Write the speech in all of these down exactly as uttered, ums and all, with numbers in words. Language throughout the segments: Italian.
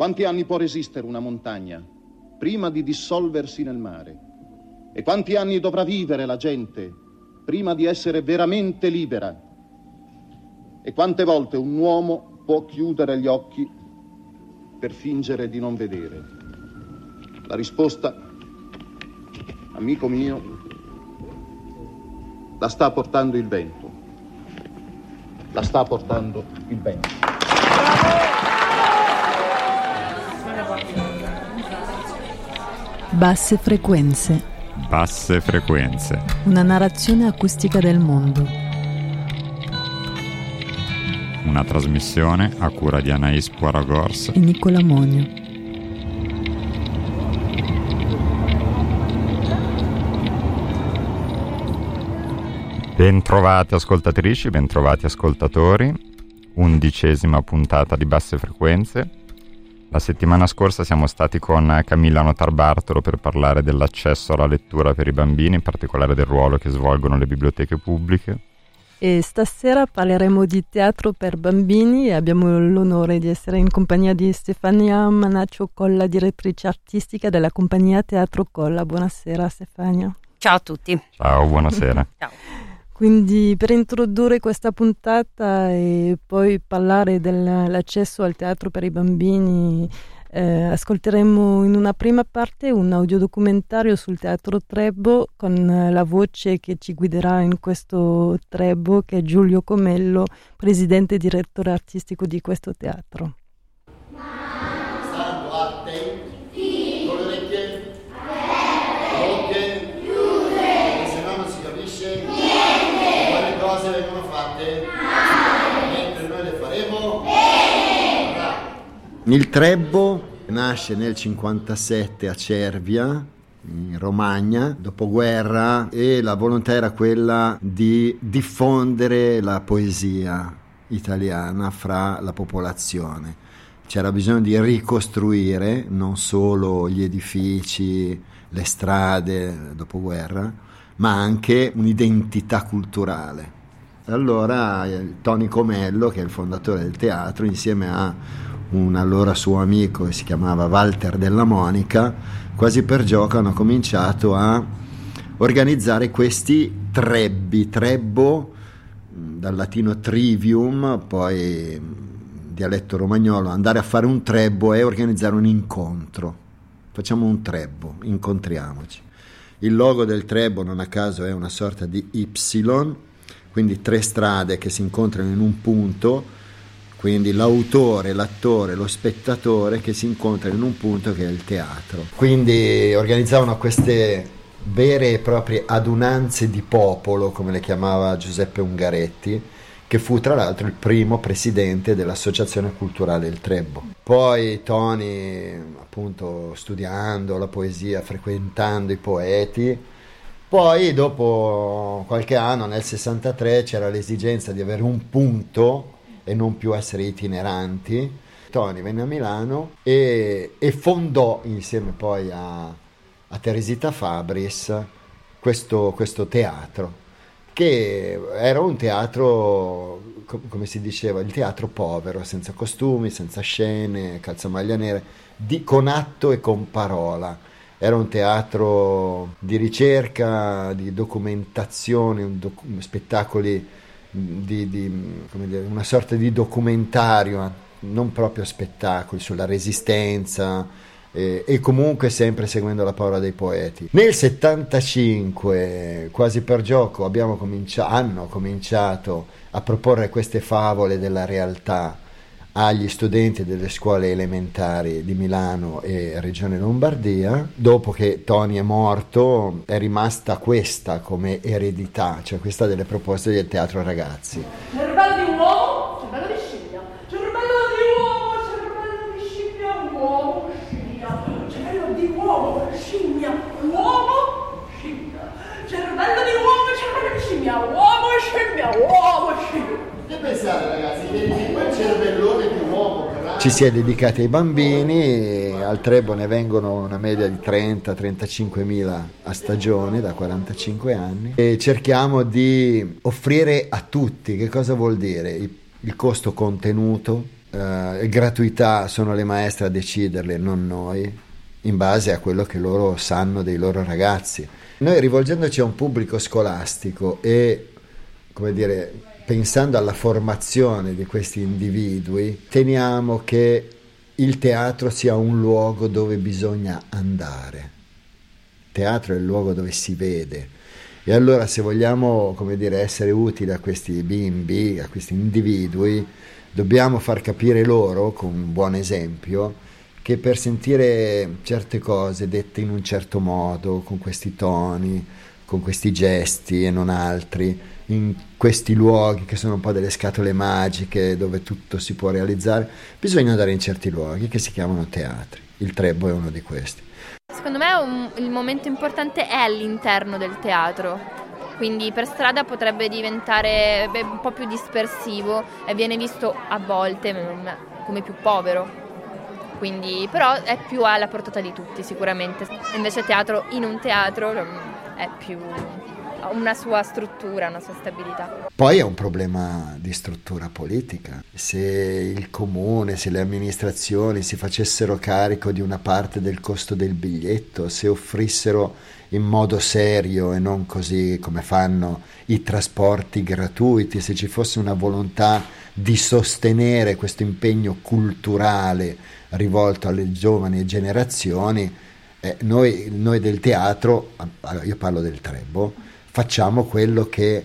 Quanti anni può resistere una montagna prima di dissolversi nel mare? E quanti anni dovrà vivere la gente prima di essere veramente libera? E quante volte un uomo può chiudere gli occhi per fingere di non vedere? La risposta, amico mio, la sta portando il vento. La sta portando il vento. Basse frequenze. Basse frequenze. Una narrazione acustica del mondo. Una trasmissione a cura di Anaïs Poiragors e Nicola Monio. Bentrovate ascoltatrici, bentrovati ascoltatori. Undicesima puntata di Basse frequenze. La settimana scorsa siamo stati con Camilla Notarbartolo per parlare dell'accesso alla lettura per i bambini, in particolare del ruolo che svolgono le biblioteche pubbliche. E stasera parleremo di teatro per bambini e abbiamo l'onore di essere in compagnia di Stefania Manaccio Colla, direttrice artistica della compagnia Teatro Colla. Buonasera Stefania. Ciao a tutti. Ciao, buonasera. Ciao. Quindi per introdurre questa puntata e poi parlare dell'accesso al teatro per i bambini, eh, ascolteremo in una prima parte un audiodocumentario sul teatro Trebo con la voce che ci guiderà in questo Trebo, che è Giulio Comello, presidente e direttore artistico di questo teatro. Stando attenti, con le orecchie aperte, chiuse, se no non si capisce niente. Quali cose vengono fatte? Mentre noi le faremo. Il Trebo nasce nel cinquantasette a Cervia, in Romagna, dopoguerra, e la volontà era quella di diffondere la poesia italiana fra la popolazione. C'era bisogno di ricostruire non solo gli edifici, le strade dopoguerra, ma anche un'identità culturale. Allora Tony Comello, che è il fondatore del teatro, insieme a un allora suo amico che si chiamava Walter Della Monica, quasi per gioco hanno cominciato a organizzare questi trebbi, trebbo dal latino trivium, poi dialetto romagnolo, andare a fare un trebbo è organizzare un incontro. Facciamo un trebbo, incontriamoci. Il logo del trebbo non a caso è una sorta di Y, quindi tre strade che si incontrano in un punto, quindi l'autore, l'attore, lo spettatore che si incontrano in un punto che è il teatro. Quindi organizzavano queste vere e proprie adunanze di popolo, come le chiamava Giuseppe Ungaretti, che fu tra l'altro il primo presidente dell'Associazione Culturale Il Trebo. Poi Tony, appunto, studiando la poesia, frequentando i poeti, poi dopo qualche anno, nel sessantatré, c'era l'esigenza di avere un punto e non più essere itineranti. Tony venne a Milano e, e fondò insieme poi a, a Teresita Fabris questo, questo teatro, che era un teatro, come si diceva, il teatro povero, senza costumi, senza scene, calzamaglia nere, di, con atto e con parola. Era un teatro di ricerca, di documentazione, un doc- spettacoli di, di come dire, una sorta di documentario, non proprio spettacoli, sulla resistenza, eh, e comunque sempre seguendo la parola dei poeti. Nel settantacinque, quasi per gioco, abbiamo comincia- hanno cominciato a proporre queste favole della realtà agli studenti delle scuole elementari di Milano e Regione Lombardia. Dopo che Tony è morto è rimasta questa come eredità, cioè questa delle proposte del teatro ragazzi. Cervello di uomo, cervello di scimmia, cervello di uomo, cervello di scimmia, uomo, scimmia, cervello di uomo, scimmia, uomo, scimmia, cervello di uomo, cervello di scimmia, uomo, scimmia, uomo, scimmia. Che pensate ragazzi, che di quel cervellone di uomo ci si è dedicati ai bambini. Al Trebo ne vengono una media di trenta trentacinque mila a stagione da quarantacinque anni, e cerchiamo di offrire a tutti. Che cosa vuol dire? Il, il costo contenuto, eh, gratuità sono le maestre a deciderle, non noi, in base a quello che loro sanno dei loro ragazzi. Noi, rivolgendoci a un pubblico scolastico e, come dire, pensando alla formazione di questi individui, teniamo che il teatro sia un luogo dove bisogna andare. Il teatro è il luogo dove si vede. E allora, se vogliamo, come dire, essere utili a questi bimbi, a questi individui, dobbiamo far capire loro, con un buon esempio, che per sentire certe cose dette in un certo modo, con questi toni, con questi gesti e non altri, in questi luoghi che sono un po' delle scatole magiche dove tutto si può realizzare, bisogna andare in certi luoghi che si chiamano teatri. Il Trebo è uno di questi. Secondo me un, il momento importante è all'interno del teatro, quindi per strada potrebbe diventare beh, un po' più dispersivo e viene visto a volte come più povero. Quindi, però è più alla portata di tutti sicuramente, invece teatro in un teatro è più una sua struttura, una sua stabilità. Poi è un problema di struttura politica. Se il comune, se le amministrazioni si facessero carico di una parte del costo del biglietto, se offrissero in modo serio e non così come fanno i trasporti gratuiti, se ci fosse una volontà di sostenere questo impegno culturale rivolto alle giovani generazioni, eh, noi, noi del teatro, io parlo del Trebo, facciamo quello che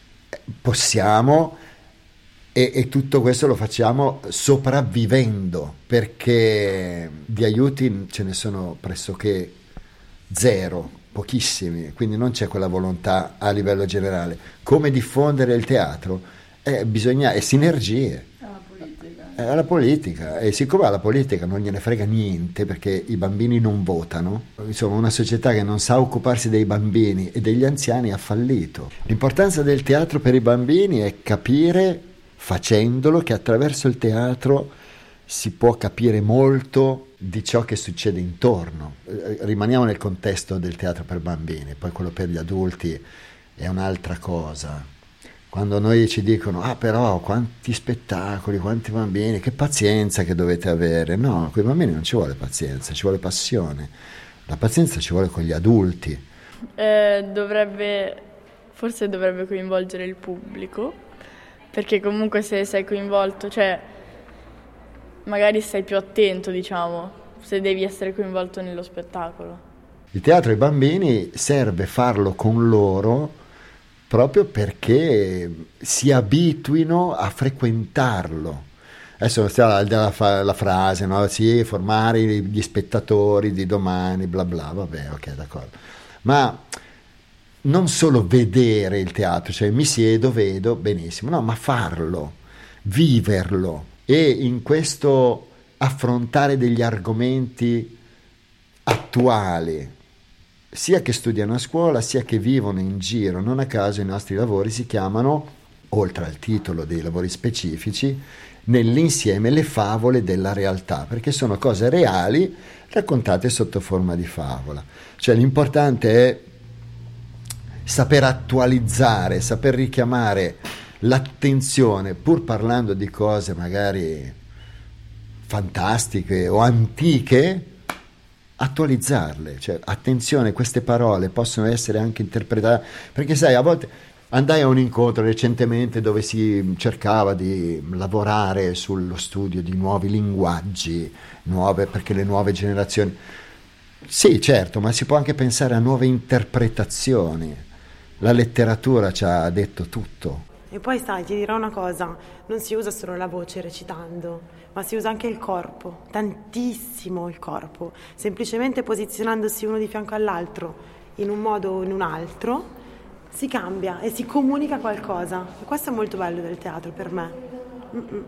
possiamo e, e tutto questo lo facciamo sopravvivendo, perché di aiuti ce ne sono pressoché zero, pochissimi, quindi non c'è quella volontà a livello generale. Come diffondere il teatro? Eh, bisogna, è sinergie. È alla politica, e siccome alla politica non gliene frega niente perché i bambini non votano, insomma una società che non sa occuparsi dei bambini e degli anziani ha fallito. L'importanza del teatro per i bambini è capire, facendolo, che attraverso il teatro si può capire molto di ciò che succede intorno. Rimaniamo nel contesto del teatro per bambini, poi quello per gli adulti è un'altra cosa. Quando noi ci dicono, ah però quanti spettacoli, quanti bambini, che pazienza che dovete avere. No, con i bambini non ci vuole pazienza, ci vuole passione. La pazienza ci vuole con gli adulti. Eh, dovrebbe, forse dovrebbe coinvolgere il pubblico, perché comunque se sei coinvolto, cioè magari stai più attento, diciamo, se devi essere coinvolto nello spettacolo. Il teatro ai bambini serve farlo con loro proprio perché si abituino a frequentarlo. Adesso stiamo dalla fa- la frase, no? Sì, formare gli spettatori di domani, bla bla, vabbè, ok, d'accordo. Ma non solo vedere il teatro, cioè mi siedo, vedo, benissimo, no, ma farlo, viverlo e in questo affrontare degli argomenti attuali, sia che studiano a scuola, sia che vivono in giro. Non a caso i nostri lavori si chiamano, oltre al titolo dei lavori specifici, nell'insieme le favole della realtà, perché sono cose reali raccontate sotto forma di favola. Cioè l'importante è saper attualizzare, saper richiamare l'attenzione, pur parlando di cose magari fantastiche o antiche, attualizzarle, cioè attenzione, queste parole possono essere anche interpretate, perché sai, a volte andai a un incontro recentemente dove si cercava di lavorare sullo studio di nuovi linguaggi, nuove, perché le nuove generazioni, sì certo, ma si può anche pensare a nuove interpretazioni. La letteratura ci ha detto tutto. E poi sai, ti dirò una cosa, non si usa solo la voce recitando, ma si usa anche il corpo, tantissimo il corpo, semplicemente posizionandosi uno di fianco all'altro in un modo o in un altro, si cambia e si comunica qualcosa. E questo è molto bello del teatro per me. Mm-mm.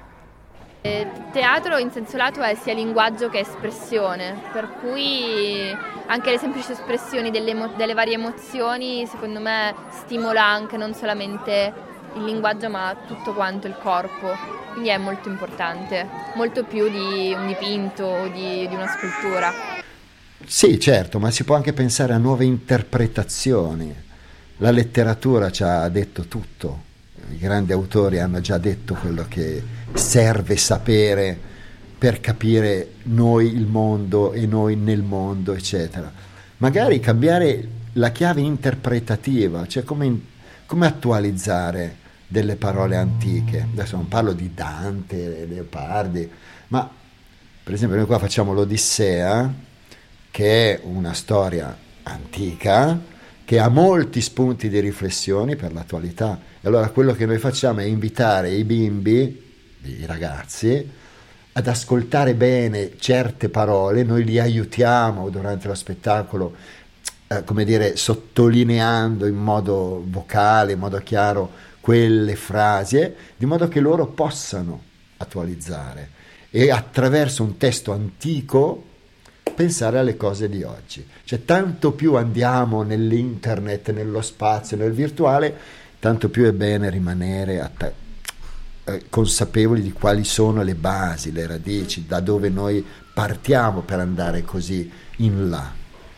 Il teatro in senso lato è sia linguaggio che espressione, per cui anche le semplici espressioni delle, emo- delle varie emozioni secondo me stimola anche non solamente il linguaggio ma tutto quanto il corpo, quindi è molto importante, molto più di un dipinto o di, di una scultura. Sì certo, ma si può anche pensare a nuove interpretazioni. La letteratura ci ha detto tutto. i grandi autori hanno già detto quello che serve sapere per capire noi il mondo e noi nel mondo, eccetera. Magari cambiare la chiave interpretativa, cioè come, come attualizzare delle parole antiche. Adesso non parlo di Dante, Leopardi, ma per esempio noi qua facciamo l'Odissea, che è una storia antica, che ha molti spunti di riflessioni per l'attualità. E allora quello che noi facciamo è invitare i bimbi, i ragazzi, ad ascoltare bene certe parole, noi li aiutiamo durante lo spettacolo, eh, come dire, sottolineando in modo vocale, in modo chiaro quelle frasi, eh, di modo che loro possano attualizzare e attraverso un testo antico pensare alle cose di oggi. Cioè tanto più andiamo nell'internet, nello spazio, nel virtuale, tanto più è bene rimanere atta- eh, consapevoli di quali sono le basi, le radici, da dove noi partiamo per andare così in là.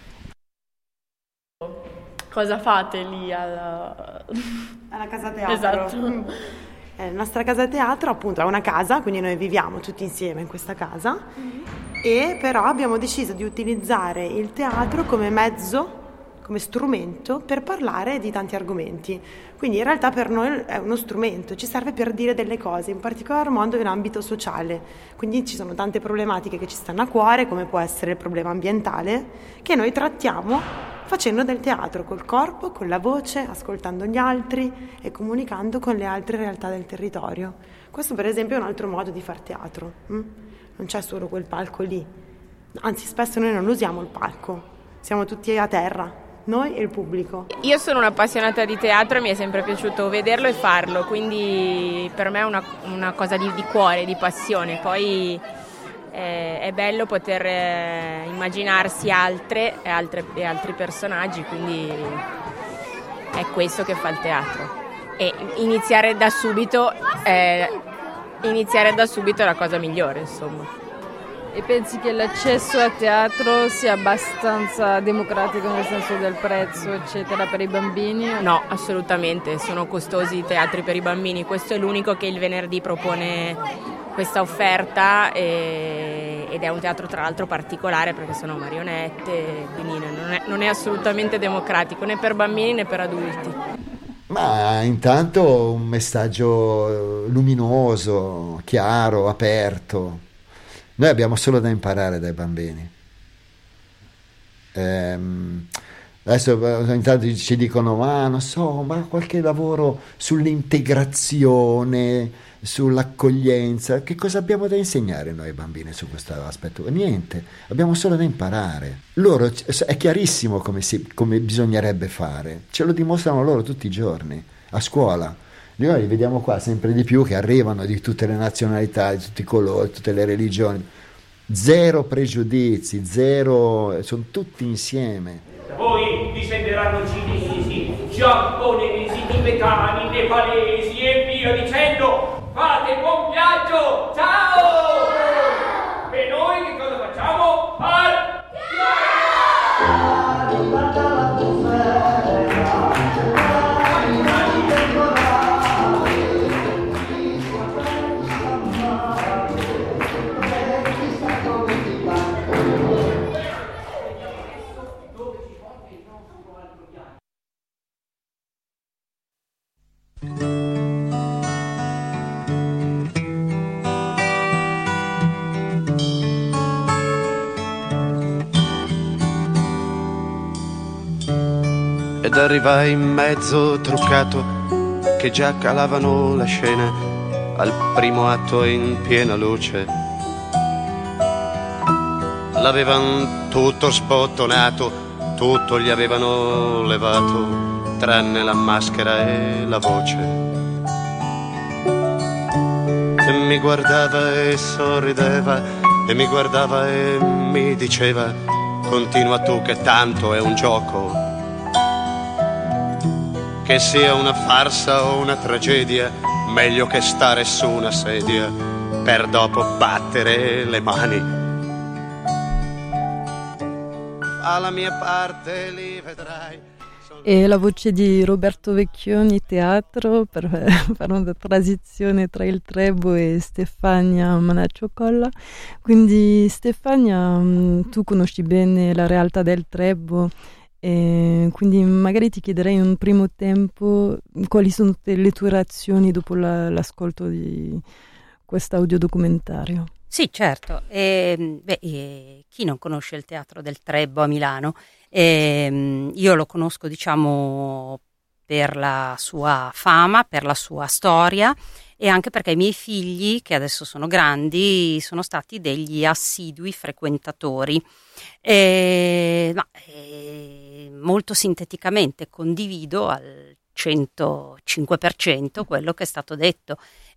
Cosa fate lì alla, alla casa teatro? Esatto. Eh, la nostra casa teatro appunto è una casa, quindi noi viviamo tutti insieme in questa casa, mm-hmm. e però abbiamo deciso di utilizzare il teatro come mezzo, come strumento per parlare di tanti argomenti. Quindi in realtà per noi è uno strumento, ci serve per dire delle cose, in particolar modo in ambito sociale. Quindi ci sono tante problematiche che ci stanno a cuore, come può essere il problema ambientale, che noi trattiamo facendo del teatro col corpo, con la voce, ascoltando gli altri e comunicando con le altre realtà del territorio. Questo per esempio è un altro modo di far teatro. Hm? Non c'è solo quel palco lì, anzi spesso noi non usiamo il palco, siamo tutti a terra, noi e il pubblico. Io sono un'appassionata di teatro e mi è sempre piaciuto vederlo e farlo, quindi per me è una, una cosa di, di cuore, di passione. Poi eh, è bello poter eh, immaginarsi altre e, altre e altri personaggi, quindi è questo che fa il teatro. E iniziare da subito eh, iniziare da subito è la cosa migliore, insomma. E pensi che l'accesso a teatro sia abbastanza democratico nel senso del prezzo, eccetera, per i bambini? No, assolutamente, sono costosi i teatri per i bambini. Questo è l'unico che il venerdì propone questa offerta e, ed è un teatro tra l'altro particolare perché sono marionette, quindi non è, non è assolutamente democratico né per bambini né per adulti. Ma intanto un messaggio luminoso, chiaro, aperto. Noi abbiamo solo da imparare dai bambini. Ehm, adesso intanto ci dicono, ma non so, ma qualche lavoro sull'integrazione, sull'accoglienza. Che cosa abbiamo da insegnare noi ai bambini su questo aspetto? Niente, abbiamo solo da imparare. Loro, è chiarissimo come, si, come bisognerebbe fare, ce lo dimostrano loro tutti i giorni, a scuola. Noi li vediamo qua sempre di più che arrivano di tutte le nazionalità, di tutti i colori, di tutte le religioni. Zero pregiudizi, zero, sono tutti insieme. Da voi discenderanno cinesi, giapponesi, tibetani, nepalesi e via dicendo. Fate buon viaggio, ciao! E noi che cosa facciamo? Partiamo! Ed arrivai in mezzo truccato che già calavano la scena al primo atto in piena luce. L'avevan tutto sbottonato, tutto gli avevano levato, tranne la maschera e la voce. E mi guardava e sorrideva, e mi guardava e mi diceva, continua tu che tanto è un gioco. Che sia una farsa o una tragedia, meglio che stare su una sedia per dopo battere le mani. Alla mia parte li vedrai. E la voce di Roberto Vecchioni, teatro, per fare una transizione tra il Trebo e Stefania Manacciocolla. Quindi Stefania, tu conosci bene la realtà del Trebo, e quindi magari ti chiederei in un primo tempo quali sono le tue reazioni dopo la, l'ascolto di questo audiodocumentario. Sì, certo. E, beh, e chi non conosce il Teatro del Trebo a Milano? E, io lo conosco, diciamo, per la sua fama, per la sua storia e anche perché i miei figli, che adesso sono grandi, sono stati degli assidui frequentatori. E, ma, e, molto sinteticamente condivido al centocinque per cento quello che è stato detto,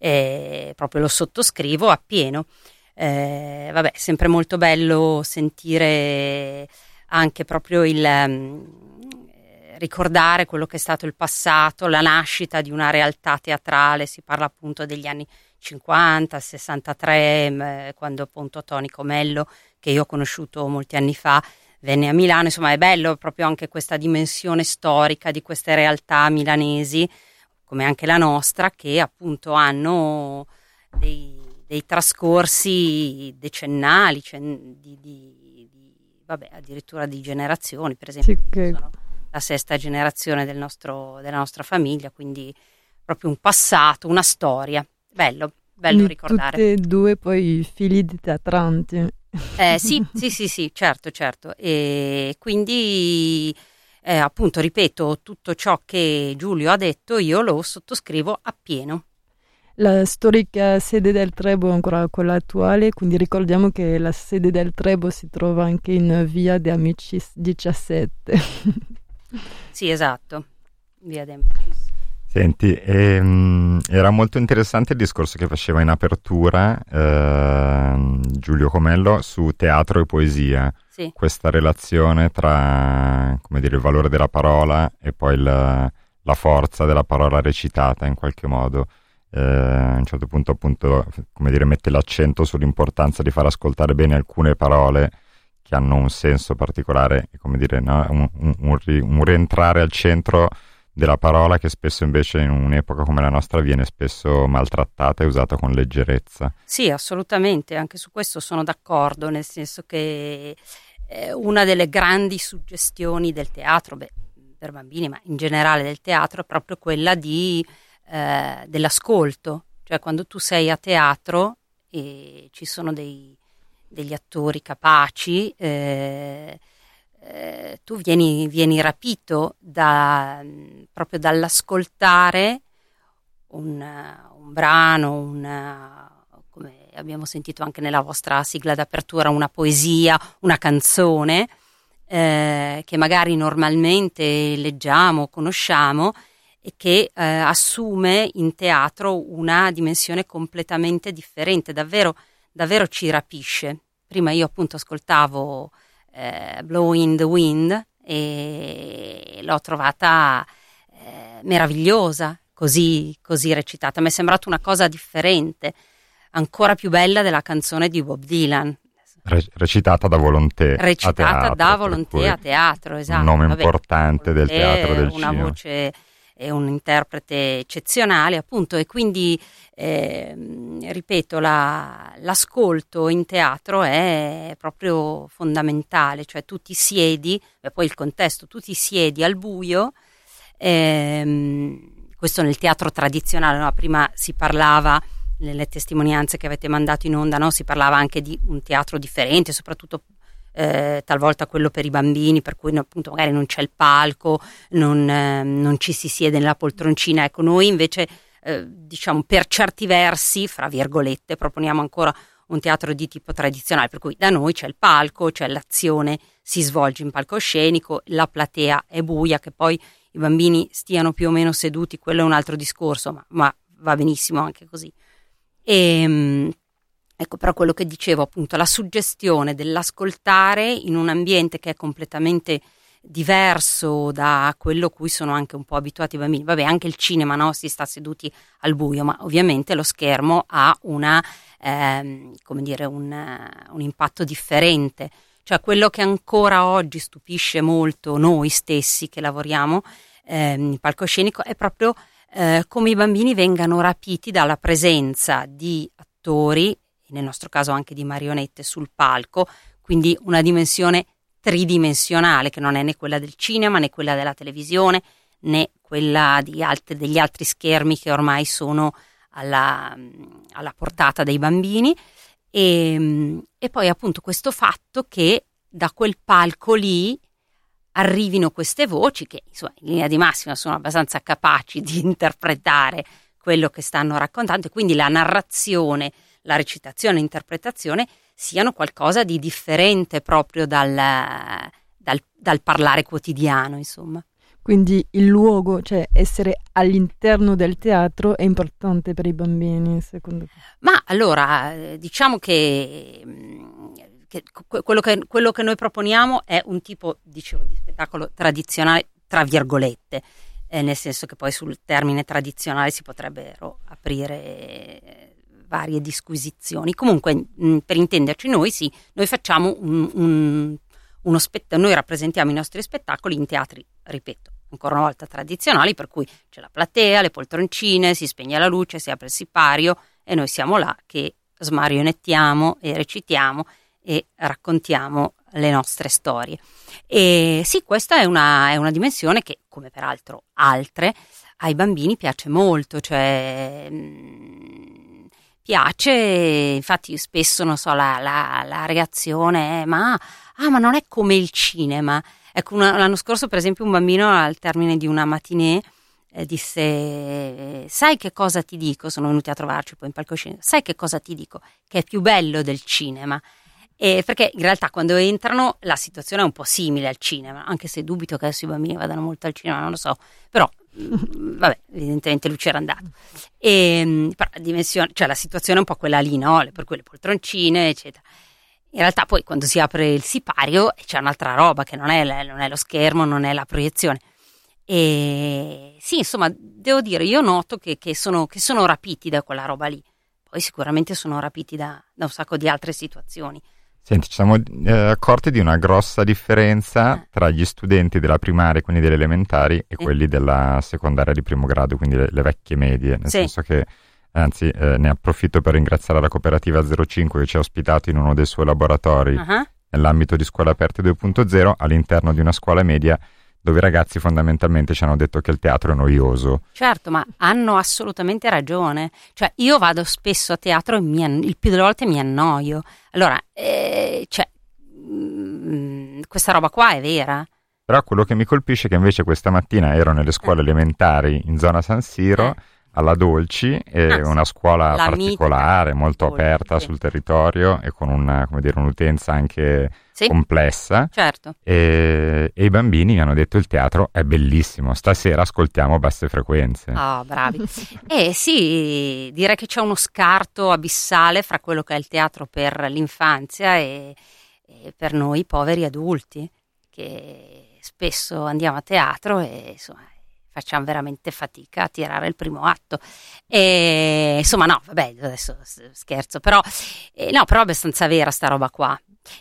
e proprio lo sottoscrivo appieno. Eh, vabbè, sempre molto bello sentire anche proprio il um, ricordare quello che è stato il passato, la nascita di una realtà teatrale. Si parla appunto degli anni cinquanta, sessantatré, mh, quando appunto Toni Comello, che io ho conosciuto molti anni fa, venne a Milano. Insomma, è bello proprio anche questa dimensione storica di queste realtà milanesi, come anche la nostra, che appunto hanno dei, dei trascorsi decennali, cioè di, di vabbè, addirittura di generazioni. Per esempio, sì, che... sono la sesta generazione del nostro, della nostra famiglia, quindi proprio un passato, una storia. Bello, bello quindi ricordare. Tutte e due poi figli di teatranti. Eh, sì, sì, sì, sì, certo, certo. E quindi, eh, appunto, ripeto, tutto ciò che Giulio ha detto io lo sottoscrivo appieno. La storica sede del Trebo è ancora quella attuale, quindi ricordiamo che la sede del Trebo si trova anche in via De Amicis diciassette. Sì, esatto, via De Amicis. Senti, ehm, era molto interessante il discorso che faceva in apertura ehm, Giulio Comello su teatro e poesia. Sì. Questa relazione tra, come dire, il valore della parola e poi la, la forza della parola recitata in qualche modo. Eh, a un certo punto appunto, come dire, mette l'accento sull'importanza di far ascoltare bene alcune parole che hanno un senso particolare, come dire, no? un, un, un, ri, un rientrare al centro della parola, che spesso invece in un'epoca come la nostra viene spesso maltrattata e usata con leggerezza. Sì, assolutamente, anche su questo sono d'accordo, nel senso che eh, una delle grandi suggestioni del teatro, beh, per bambini, ma in generale del teatro, è proprio quella di Eh, dell'ascolto, cioè quando tu sei a teatro e ci sono dei, degli attori capaci, eh, eh, tu vieni, vieni rapito da, proprio dall'ascoltare un, un brano, una, come abbiamo sentito anche nella vostra sigla d'apertura, una poesia, una canzone eh, che magari normalmente leggiamo, conosciamo, e che eh, assume in teatro una dimensione completamente differente, davvero, davvero ci rapisce. Prima io appunto ascoltavo eh, Blowing in the Wind e l'ho trovata eh, meravigliosa, così, così recitata. Mi è sembrata una cosa differente, ancora più bella della canzone di Bob Dylan. Re- recitata da Volonté recitata a teatro, da Volonté a teatro, esatto. Un nome Vabbè, importante del teatro del una cinema. Voce è un interprete eccezionale, appunto, e quindi eh, ripeto, la, l'ascolto in teatro è proprio fondamentale, cioè tu ti siedi, e poi il contesto, tu ti siedi al buio, ehm, questo nel teatro tradizionale, no? Prima si parlava, nelle testimonianze che avete mandato in onda, no? Si parlava anche di un teatro differente, soprattutto Eh, talvolta quello per i bambini, per cui appunto magari non c'è il palco, non, eh, non ci si siede nella poltroncina. Ecco, noi invece eh, diciamo per certi versi, fra virgolette, proponiamo ancora un teatro di tipo tradizionale, per cui da noi c'è il palco, c'è l'azione, si svolge in palcoscenico, la platea è buia, che poi i bambini stiano più o meno seduti, quello è un altro discorso, ma, ma va benissimo anche così. E ecco, però quello che dicevo, appunto, la suggestione dell'ascoltare in un ambiente che è completamente diverso da quello a cui sono anche un po' abituati i bambini. Vabbè, anche il cinema, no? Si sta seduti al buio, ma ovviamente lo schermo ha una, ehm, come dire, un, un impatto differente. Cioè quello che ancora oggi stupisce molto noi stessi che lavoriamo eh, in palcoscenico è proprio eh, come i bambini vengano rapiti dalla presenza di attori, nel nostro caso anche di marionette sul palco, quindi una dimensione tridimensionale che non è né quella del cinema né quella della televisione né quella di altri, degli altri schermi che ormai sono alla, alla portata dei bambini. E, e poi appunto questo fatto che da quel palco lì arrivino queste voci che insomma in linea di massima sono abbastanza capaci di interpretare quello che stanno raccontando, e quindi la narrazione, la recitazione, l'interpretazione siano qualcosa di differente proprio dal, dal, dal parlare quotidiano, insomma. Quindi il luogo, cioè essere all'interno del teatro, è importante per i bambini, secondo te? Ma allora, diciamo che, che quello che quello che noi proponiamo è un tipo, dicevo, di spettacolo tradizionale, tra virgolette, eh, nel senso che poi sul termine tradizionale si potrebbero aprire varie disquisizioni. Comunque, mh, per intenderci, noi sì, noi facciamo un, un, uno spettacolo, noi rappresentiamo i nostri spettacoli in teatri, ripeto, ancora una volta tradizionali, per cui c'è la platea, le poltroncine, si spegne la luce, si apre il sipario e noi siamo là che smarionettiamo e recitiamo e raccontiamo le nostre storie. E sì, questa è una, è una dimensione che, come peraltro altre, ai bambini piace molto, cioè mh, piace, infatti spesso, non so, la, la, la reazione è ma, ah, ma non è come il cinema. Ecco, una, l'anno scorso per esempio un bambino al termine di una matinée eh, disse: sai che cosa ti dico? Sono venuti a trovarci poi in palcoscenico. Sai che cosa ti dico? Che è più bello del cinema. E perché in realtà quando entrano la situazione è un po' simile al cinema, anche se dubito che adesso i bambini vadano molto al cinema, non lo so, però vabbè, evidentemente lui c'era andato. E, però la dimensione, cioè la situazione è un po' quella lì, no? Per cui le poltroncine, eccetera. In realtà poi quando si apre il sipario c'è un'altra roba che non è, non è lo schermo, non è la proiezione. E sì, insomma, devo dire, io noto che, che, sono, che sono rapiti da quella roba lì. Poi sicuramente sono rapiti da, da un sacco di altre situazioni. Senti, ci siamo eh, accorti di una grossa differenza eh. tra gli studenti della primaria, quindi delle elementari, e sì. quelli della secondaria di primo grado, quindi le, le vecchie medie, nel sì. senso che Anzi, eh, ne approfitto per ringraziare la cooperativa zero cinque che ci ha ospitato in uno dei suoi laboratori uh-huh. nell'ambito di Scuole Aperte due punto zero all'interno di una scuola media dove i ragazzi fondamentalmente ci hanno detto che il teatro è noioso. Certo, ma hanno assolutamente ragione. Cioè, io vado spesso a teatro e mi an- il più delle volte mi annoio. Allora, eh, cioè, mh, questa roba qua è vera. Però quello che mi colpisce è che invece questa mattina ero nelle scuole eh. elementari in zona San Siro, eh. alla Dolci, è ah, una scuola particolare, mitica. molto Dolci, aperta sì. sul territorio e con una, come dire, un'utenza anche sì. complessa. Certo. E, e i bambini mi hanno detto: il teatro è bellissimo, stasera ascoltiamo Basse Frequenze. Oh, bravi. Eh sì, direi che c'è uno scarto abissale fra quello che è il teatro per l'infanzia e, e per noi poveri adulti, che spesso andiamo a teatro e insomma facciamo veramente fatica a tirare il primo atto. E insomma, no, vabbè, adesso scherzo, però eh, no, però è abbastanza vera sta roba qua.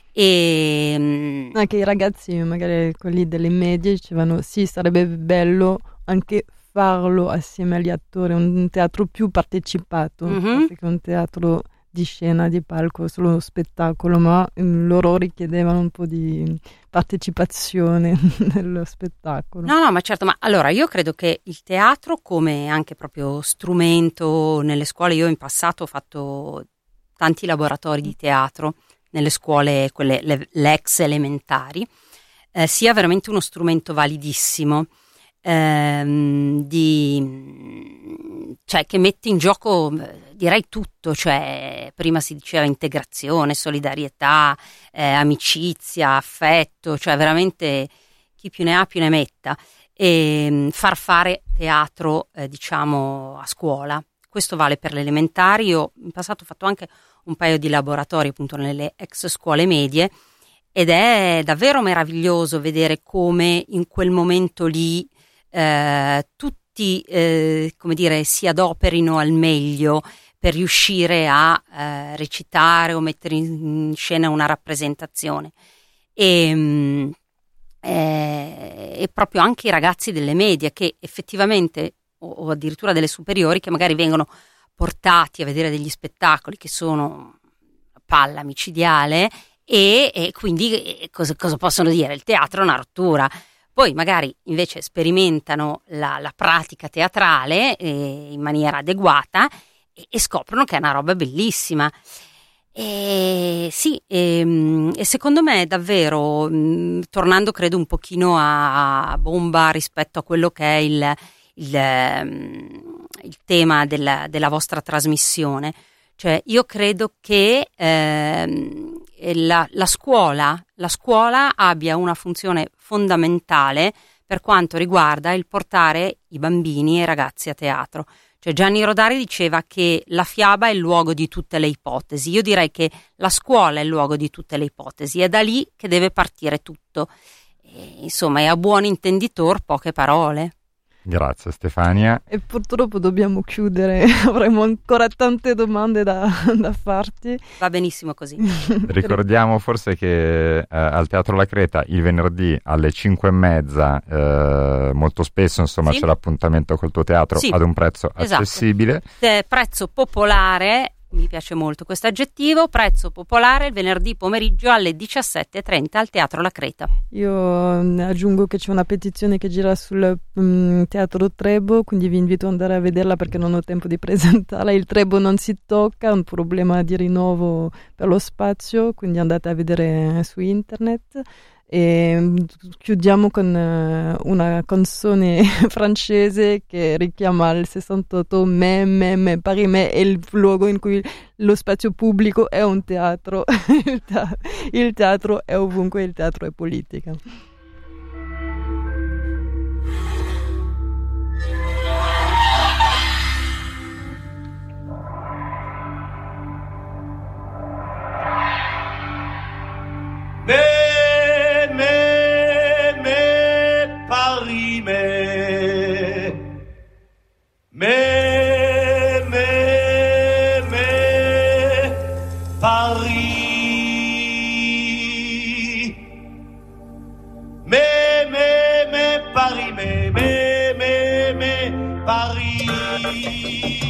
E anche i ragazzi, magari quelli delle medie, dicevano sì, sarebbe bello anche farlo assieme agli attori, un teatro più partecipato, mm-hmm. perché un teatro di scena, di palco, solo uno spettacolo, ma um, loro richiedevano un po' di partecipazione nello spettacolo. No, no, ma certo, ma allora io credo che il teatro come anche proprio strumento nelle scuole, io in passato ho fatto tanti laboratori di teatro nelle scuole, quelle le, le ex elementari, eh, sia veramente uno strumento validissimo, ehm, di, cioè che mette in gioco direi tutto, cioè prima si diceva integrazione, solidarietà, eh, amicizia, affetto, cioè veramente chi più ne ha più ne metta, e far fare teatro eh, diciamo a scuola. Questo vale per le elementari. Io in passato ho fatto anche un paio di laboratori appunto nelle ex scuole medie ed è davvero meraviglioso vedere come in quel momento lì eh, tutti eh, come dire si adoperino al meglio per riuscire a eh, recitare o mettere in scena una rappresentazione. e, eh, e proprio anche i ragazzi delle medie che effettivamente, o, o addirittura delle superiori, che magari vengono portati a vedere degli spettacoli che sono palla micidiale e, e quindi e cosa, cosa possono dire? Il teatro è una rottura. Poi magari invece sperimentano la, la pratica teatrale eh, in maniera adeguata e, e scoprono che è una roba bellissima. E sì, e, e secondo me davvero, mh, tornando credo un pochino a, a bomba rispetto a quello che è il, il, il tema della, della vostra trasmissione, cioè io credo che ehm, la, la scuola la scuola abbia una funzione fondamentale per quanto riguarda il portare i bambini e i ragazzi a teatro. Cioè Gianni Rodari diceva che la fiaba è il luogo di tutte le ipotesi. Io direi che la scuola è il luogo di tutte le ipotesi, è da lì che deve partire tutto. E, insomma, è a buon intenditor poche parole. Grazie Stefania. E purtroppo dobbiamo chiudere, avremo ancora tante domande da, da farti. Va benissimo così. Ricordiamo forse che eh, al Teatro La Creta il venerdì alle cinque e mezza, eh, molto spesso insomma sì. c'è l'appuntamento col tuo teatro sì. ad un prezzo esatto. accessibile. De prezzo popolare, mi piace molto questo aggettivo, prezzo popolare il venerdì pomeriggio alle diciassette e trenta al Teatro La Creta. Io aggiungo che c'è una petizione che gira sul um, Teatro Trebo, quindi vi invito ad andare a vederla perché non ho tempo di presentarla. Il Trebo non si tocca, è un problema di rinnovo per lo spazio, quindi andate a vedere su internet. E chiudiamo con uh, una canzone francese che richiama il sessantotto, me, me, me, Paris me, è il luogo in cui lo spazio pubblico è un teatro. il, te- il teatro è ovunque, il teatro è politica. Mais, mais, mais, Paris. Mais, mais, mais, Paris. Mais, mais, mais, mais, Paris.